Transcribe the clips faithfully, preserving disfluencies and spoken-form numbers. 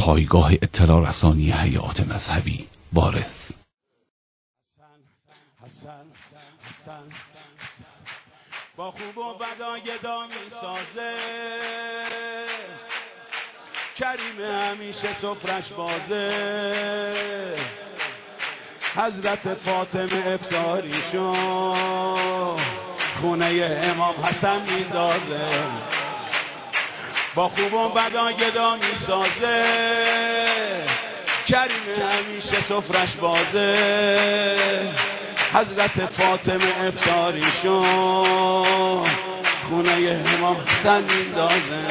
پایگاه اطلاع رسانی حیات مذهبی وارث. حسن حسن با خوب و بدا گدا میسازه، کریم همیشه سفرش بازه، حضرت فاطمه افطاریشون خونه امام حسن میندازه. با خوب و بدا گدا میسازه، کریم همیشه سفرش بازه، حضرت فاطمه افطاریشون خونه امام حسن میندازه.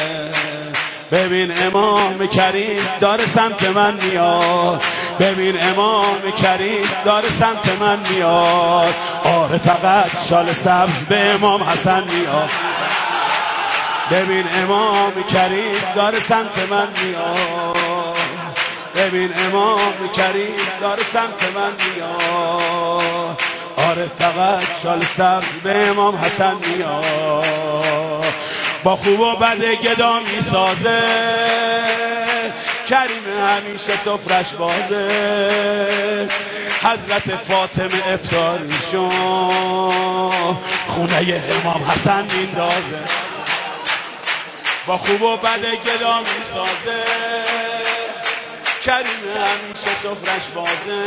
ببین امام کریم داره سمت من میاد، ببین امام کریم داره سمت من میاد. آره فقط شال سبز به امام حسن میاد. ببین امام کریم داره سمت من میاد، ببین امام کریم داره سمت من میاد. آره فقط شال سبز به امام حسن میاد. با خوب و بد گدا میسازه، کریم همیشه سفرش بازه، حضرت فاطمه افطاریشون خونه امام حسن میندازه. با خوب و بد گدا میسازه، کریم همیشه سفرش بازه،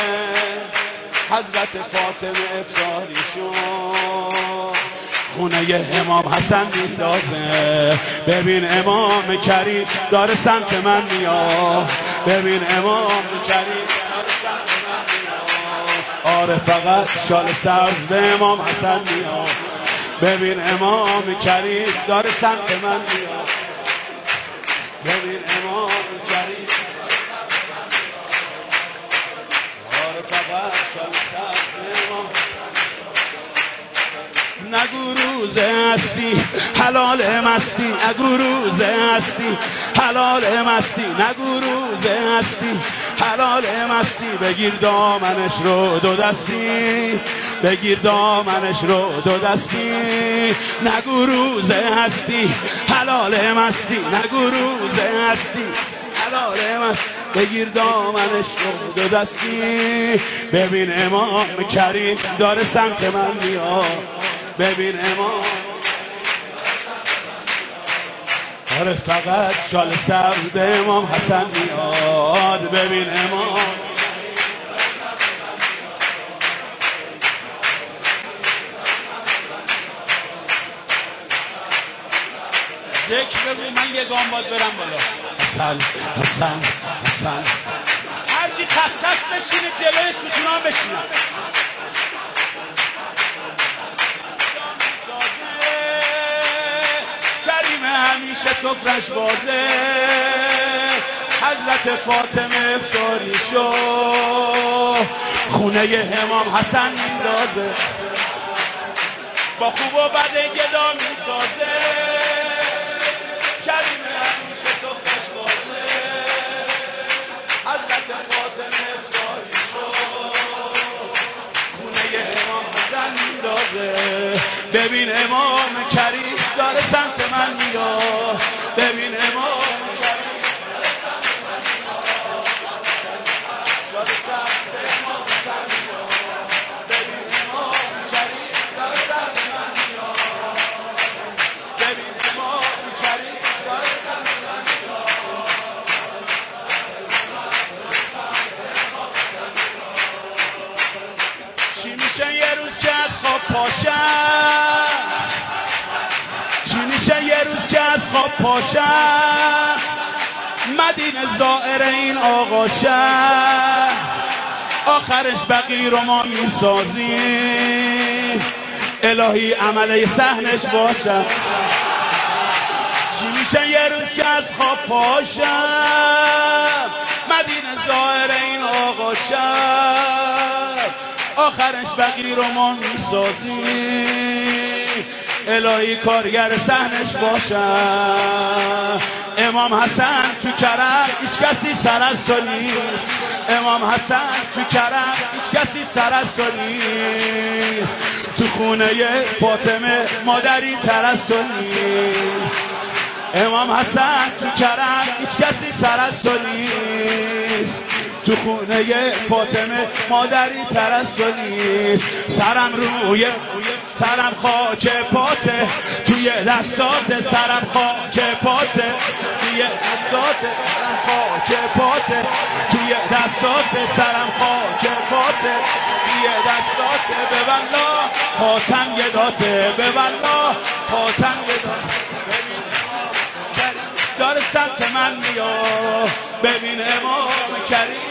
حضرت فاطمه افطاریشون خونه امام حسن میندازه. ببین امام کریم داره سمت من میاد، ببین امام کریم داره سمت من میاد. آره فقط شال سبز به امام حسن میاد. ببین امام کریم داره سمت من میاد، ببین امام کریم آره فقط شال سبز به امام. نگو روزه هستی حلال مستی، نگو روزه هستی حلال مستی، نگو روزه هستی حلال مستی. بگیر دامنش رو دو دستی، بگیر دامنش رو دو دستی. نگو روزه هستی حلال مستی، نگو روزه هستی حلال مستی. بگیر دامنش رو دو دستی. ببین امام کریم داره سمت من میاد، ببین امام آره فقط شال سبز به امام حسن میاد. ببین امام ذکر بگو من یه گام باید برم بالا. حسن حسن حسن هرچی خصص بشینه جلوی ستونان بشینه. کریم همیشه سفرش بازه، حضرت فاطمه افطاریشون خونه امام حسن میندازه. با خوب و بد گدا میسازه، کریم همیشه سفرش بازه، حضرت فاطمه افطاریشون خونه امام حسن میندازه. ببین امام کریم داره سمت من میاد، ببین امام کریم داره سمت من میاد. شال سبز به امام حسن میاد، ببین امام کریم داره سمت من میاد، ببین امام کریم داره سمت من میاد. چی میشه یه روز که از خواب پاشم، چی میشه یه روز که از خواب پاشم، مدینه زائر این آقا شه، آخرش بقی رو ما میسازیم، الهی عمله سحنش باشم. چی میشه یه روز که از خواب پاشم، مدینه زائر این آقا شه، آخرش بقی رو ما میسازیم، الهی کارگر سحنش باشم. امام حسن تو کرم هیچ کسی سر از تو نیست، امام حسن تو کرم هیچ کسی سر از تو نیست، تو خونه فاطمه مادری تر از تو نیست. امام حسن تو کرم هیچ کسی سر از تو نیست، تو خونه فاطمه مادری تر از تو نیست. سرم روی سرم خاک پاته، توی دستات سرم خاک پاته، توی دستات سرم خاک پاته، توی دستات سرم خاک پاته، توی دستات به والله حاتم گداته، به والله حاتم گداته. داره سمت من میاد، ببین امام کریم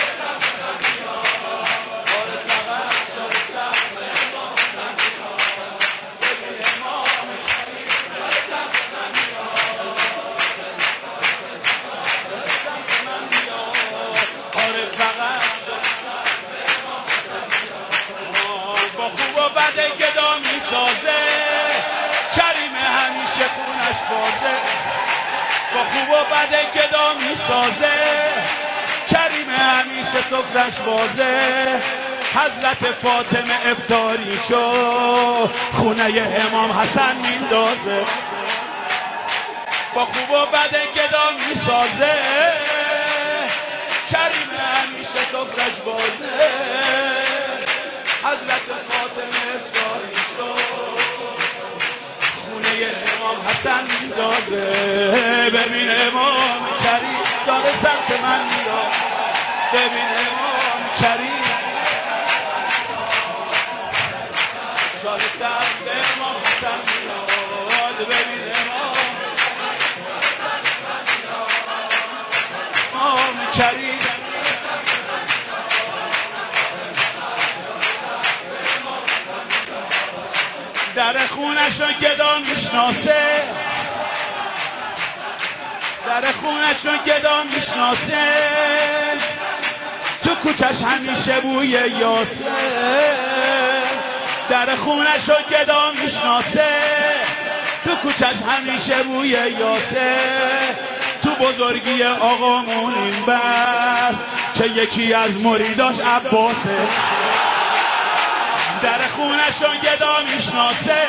سازه، کریم همیشه خونش بازه، با خوب و بد گدا می سازه، کریم همیشه سفرش بازه. حضرت فاطمه افطاری شو، خونه امام حسن میندازه، با خوب و بد گدا می سازه، کریم همیشه سفرش بازه. حضرت فاطمه افطاری شو، خونه امام حسن میندازه، ببین امام کریم داره سمت من میاد، ببین امام کریم شاد سمت امام حسن میاد، ببین امام امام کریم در خونش رو گدا میشناسه، در خونش رو گدا میشناسه، تو کوچش همیشه بوی یاسه. در خونش رو گدا میشناسه، تو کوچش همیشه بوی یاسه. تو بزرگی آقامون این بس که یکی از مریداش عباسه، در خونش رو گدا میشناسه،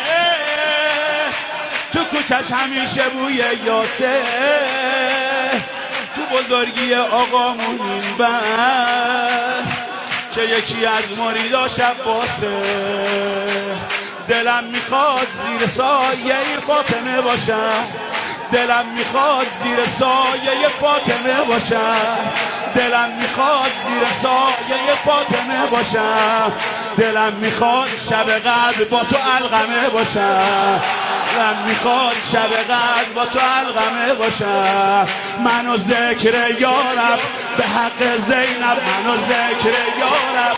تو کوچش همیشه بوی یاسه. تو بزرگی آقامون این بس که یکی از مریداش عباسه. دلم میخواد زیر سایه فاطمه باشم، دلم میخواد زیر سایه فاطمه باشم، دلم میخواد زیر سایه فاطمه باشم، دلم میخواد شب قدر با تو القمه باشم، دلم میخواد شب قدر با تو القمه باشم. منو ذکر یارب به حق زینب، منو ذکر یارب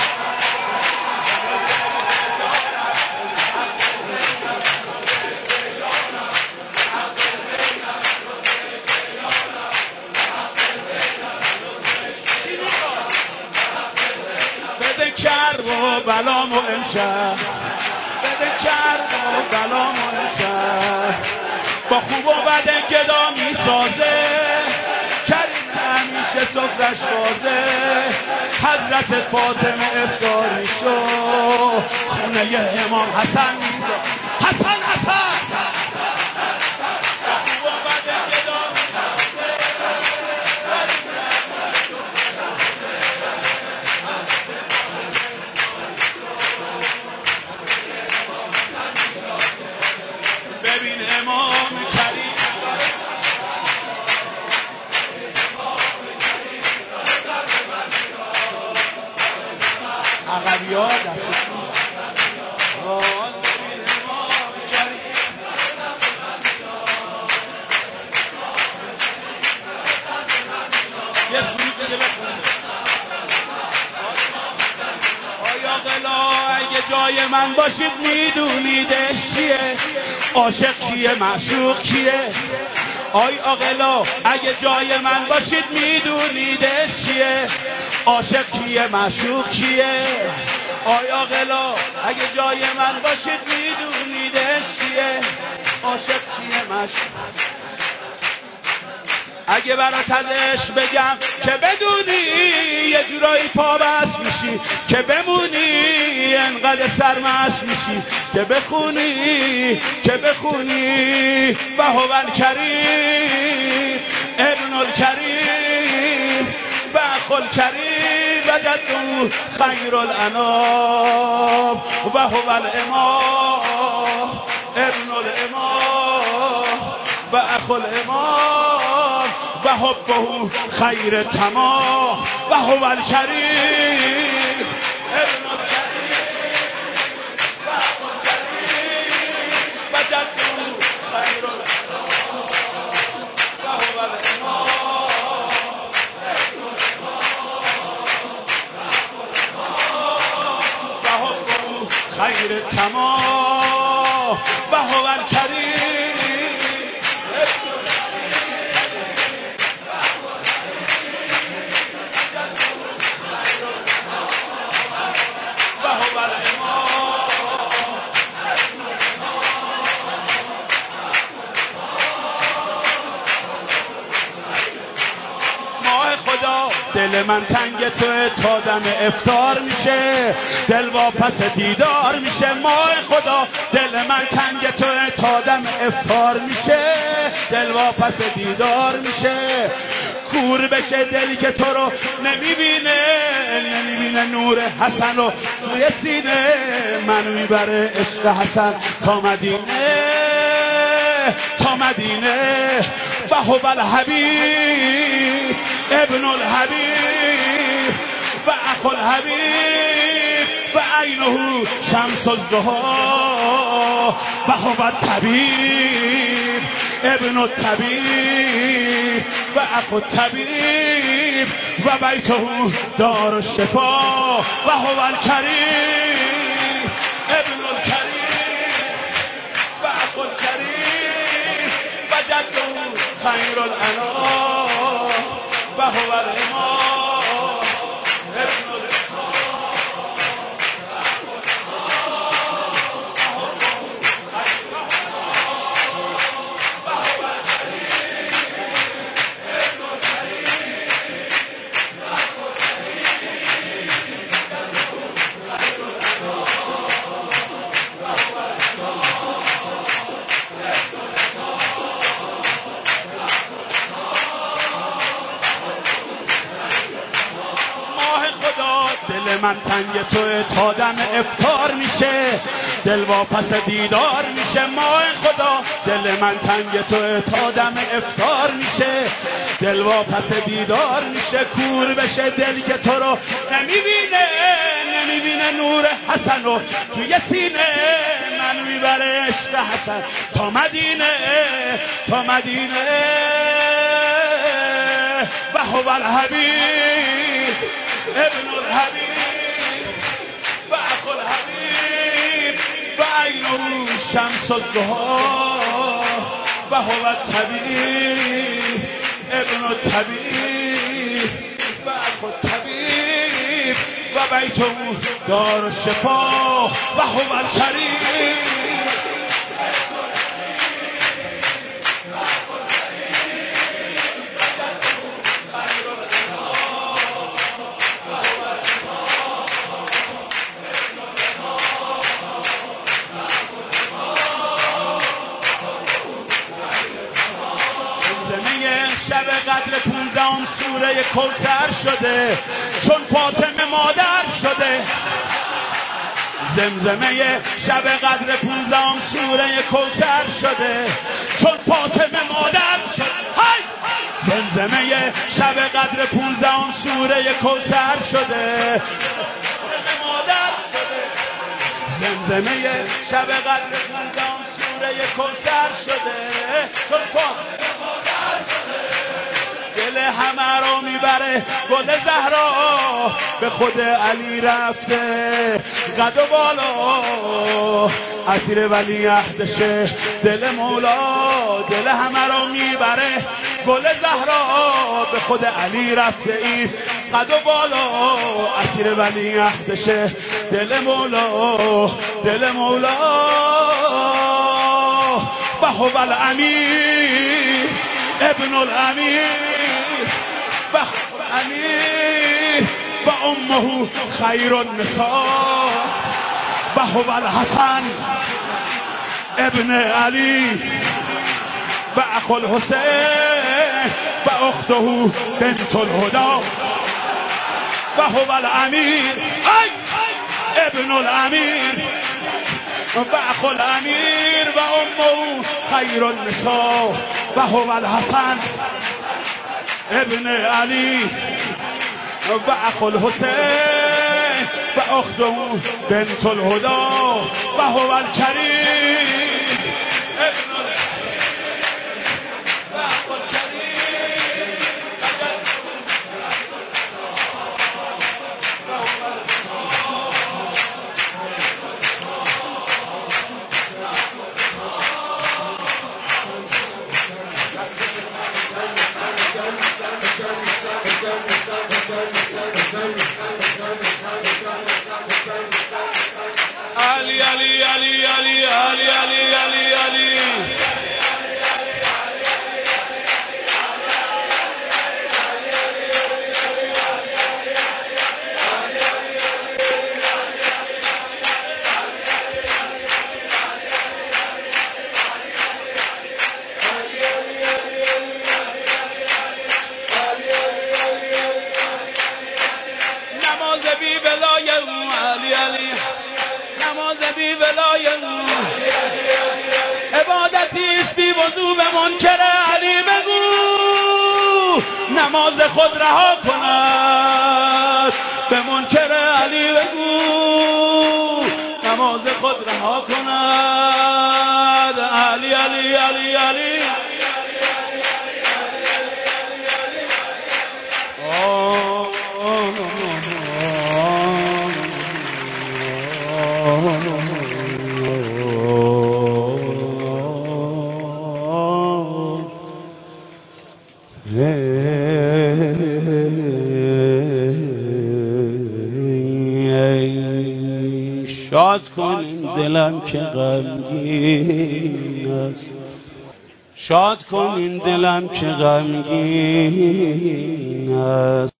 کرب و بلام و امشب، بده کرب و بلام و امشب. با خوب و بد گدا می سازه، کریم همیشه سفرش بازه. حضرت فاطمه افطاری شو، خونه امام حسن میزده، حسن حسن عقبی ها دست یه سوید بده بخونه. آیا قلا اگه جای من باشید میدونیدش چیه، عاشق کیه معشوق کیه. آی آقلا اگه جای من باشید میدونیدش چیه، عاشق کیه معشوق کیه. آی آقلا اگه جای من باشید میدونیدش چیه، عاشق کیه معشوق. اگه برات ازش بگم که بدونی یه جورایی پا بس میشی، که بمونی انقدر سرمست میشی، که بخونی که بخونی و هو الکریم ابن الکریم و اخو الکریم و جدو خیر الانام و هو الامام ابن الامام و اخو الامام و حبه خیر تمام و هو الکریم ابن الکریم و اخو الکریم و جدو خیر الانام و هو الامام و حبه خیر تمام و هو الکریم دل من تنگ توه تا دم افطار میشه، دل واپس دیدار میشه. ماه خدا دل من تنگ توه تا دم افطار میشه، دل واپس دیدار میشه. کور بشه دلی که تو رو نمیبینه، نمیبینه نور حسن رو توی سینه. من میبره عشق حسن تا مدینه، تا مدینه. و هو الحبیب ابن الحبیب و اخو الحبیب و عینه شمس الضحی و هو الطبیب ابن الطبیب و اخو الطبیب و بیته دار الشفا و هو الکریم ابن الکریم و اخو الکریم و جده خیر الانام و هو الامام ابن الامام و هو الکریم ابن الکریم و اخو الکریم دل من تنگ توه تا دم افطار میشه، دل واپس دیدار میشه. ماه خدا دل من تنگ توه تا دم افطار میشه، دل واپس دیدار میشه. کور بشه دل که تو رو نمیبینه، نمیبینه نور حسن رو توی سینه. من میبره عشق حسن تا مدینه، تا مدینه. و هو الحبیب ابن الحبیب و اخو الحبیب و عینه شمس الضحی و هو الطبیب ابن الطبیب و اخو الطبیب و بیته دار الشفا و هو الکریم. شب قدر پونزدهم سوره کوثر شده، چون فاطمه مادر شده. زمزمه شب قدر پونزدهم سوره کوثر شده، چون فاطمه مادر شده. های زمزمه شب قدر پونزدهم سوره کوثر شده، مادر شده. زمزمه شب قدر پونزدهم سوره کوثر شده، چون فاطمه مادر شده. دل همه رو میبره گل زهرا، به خود علی رفته قد و بالا. اسیر ولی عهدشه دل مولا، دل همه رو میبره گل زهرا، به خود علی رفته این قد و بالا. اسیر ولی عهدشه دل مولا، دل مولا. و هو الامیر ابن ابن الامیر و امیر و امه خیر النساء و هو الحسن ابن علی و اخو الحسین و اخته بنت الهدى و هو الامیر ابن الامیر و اخو الامیر و امه خیر النساء و هو الحسن ابن علی و اخو الحسین و اخته بنت الهدى و هو الکریم ابن علی علی علی علی علی علی علی علی نماز بی ولای علی علی نماز بی ولای عبادتیست بی وضو به منکر علی بگو نماز خود رها کند به منکر علی بگو نماز خود رها کند علی علی علی علی شاد کن این دلم که غمگین است شاد کن این دلم که غمگین است